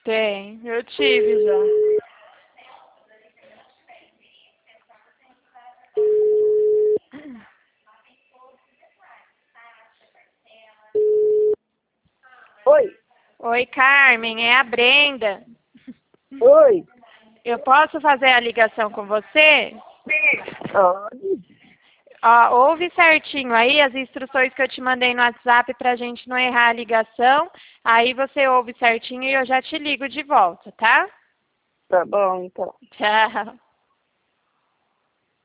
Tem, eu tive já. Oi. Oi, Carmen, é a Brenda. Oi. Eu posso fazer a ligação com você? Pode. Ó, ouve certinho aí as instruções que eu te mandei no WhatsApp pra gente não errar a ligação. Aí você ouve certinho e eu já te ligo de volta, tá? Tá bom, então. Tchau.